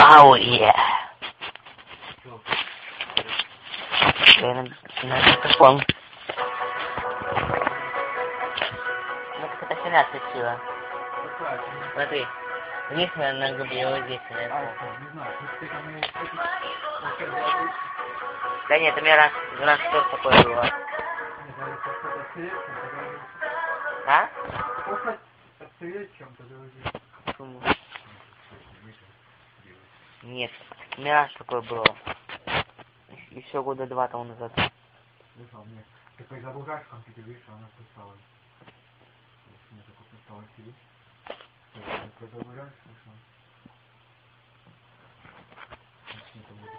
Ау, е. На телефон. Ну, как это херня светила. Смотри. Вниз на губе, вот здесь. Не знаю, ты там его... Да нет, у меня раз тоже такое было. А? Просто отстрелять чем-то заводи. Почему? Нет, у меня раз такое было. Еще года 2 тому назад. Слышал, мне такой забугаешь в компьютере, видишь, она писала. Мне такой писала сидеть. Такой забугаешь, слышал. Это будет.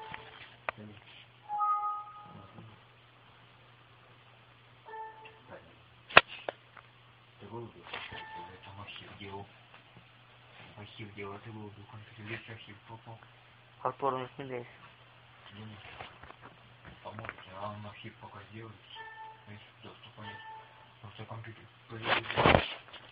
Ты голубь, это архив делал. Архив делал, ты голубь, компьютер, весь архив попал. Хардкор не смеялись. Поможете, а он архив пока сделает. Если доступа нет. Просто компьютер появился.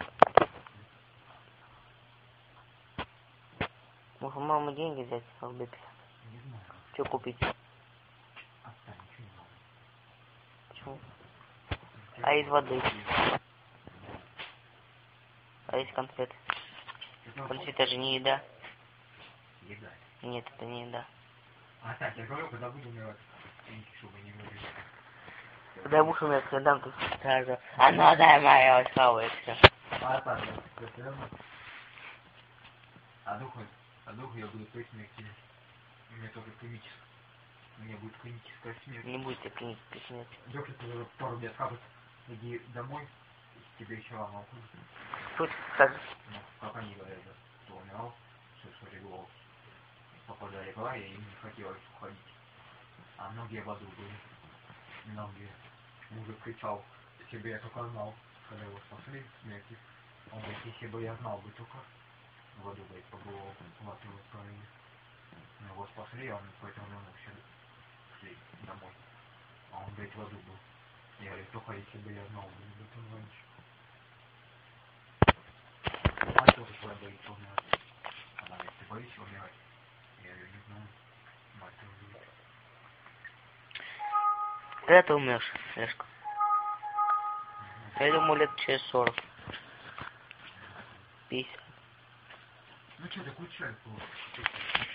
Может, маму деньги взять, выписать? Не знаю. Что купить? Отстань, ничего не надо. Почему? А из воды? А из конфет? Конфеты же не еда. Еда. Нет, это не еда. А так, я говорю, когда буду умирать, чтобы не говорить. Когда я буду умирать, я дам тут сразу. А ну дай моё слово, и все. А так, я все равно. А духу я буду точно активен. У меня тоже клиническая. У меня будет клиническая смерть. Не будет тебе клинической смерти. Доктор уже пару лет скажет, иди домой, тебе еще рано уходит. Тут скажи. Ну, как они говорят, что умирал, что легло. Попадали легла, и им не хотелось уходить. А многие в аду были. Многие. Мужик кричал, если бы я только знал, когда его спасли в смерти. Он говорит, если бы я знал бы только, в аду, говорит, побывал, в аду отправили. Но его спасли, он поэтому вообще шли домой. А он, говорит, в аду был. Я говорю, только если бы я знал бы об этом раньше. Мать тоже твоя боится умирать. Она говорит, ты боишься умирать? Я говорю, не знаю. Мать тоже говорит. Когда ты умрешь, Лешка? Я думаю, лет через 40. 50. Ну что, ты включай,